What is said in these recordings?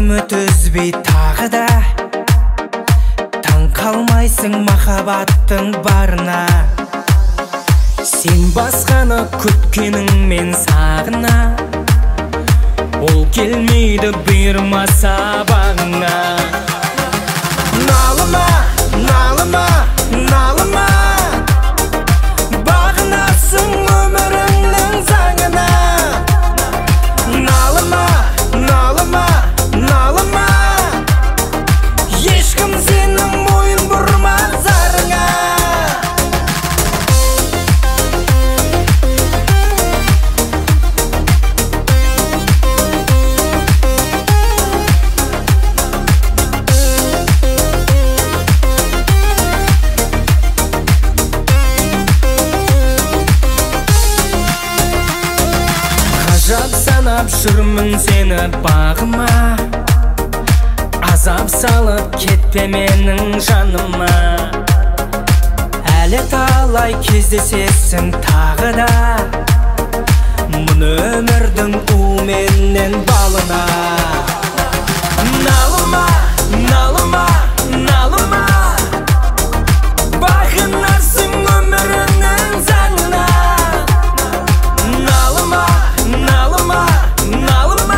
үміт үзбей тағы да таң қалмайсың махаббаттың барына. Сен басқаны күткеніңмен сағына, ол келмейді бұйырмаса бағыңа. Налыма, налыма, налыма, бағынасың өміріңнің заңына. Налыма, налыма, налыма, ешкім сенің мойын бұрмас зарыңа. Ғажап санап жүрмін сені бағыма, азап салып кетпе менің жаныма. Әлі талай кездесесің тағы да, мұны өмірдің уменен балына. Налыма, налыма, налыма, бағынасың өміріңнің заңына. Налыма, налыма, налыма,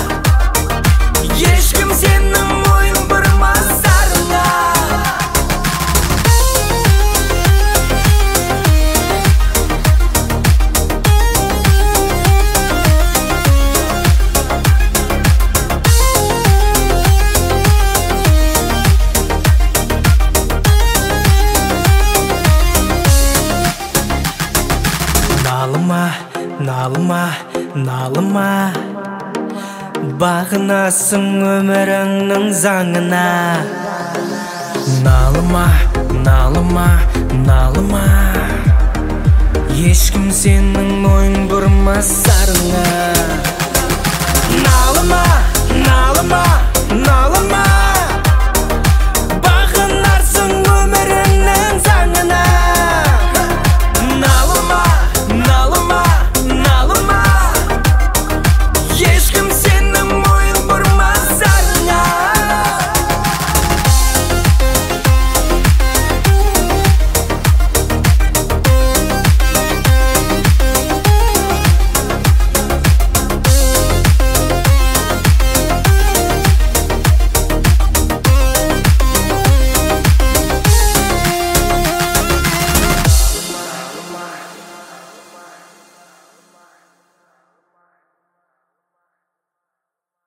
ешкім сенің мойын бұрмас зарыңа. Налыма, налыма, налыма, бағынасың өміріңнің заңына. Налыма, налыма, налыма, ешкім сенің мойын бұрмас зарыңа. Налыма, налыма,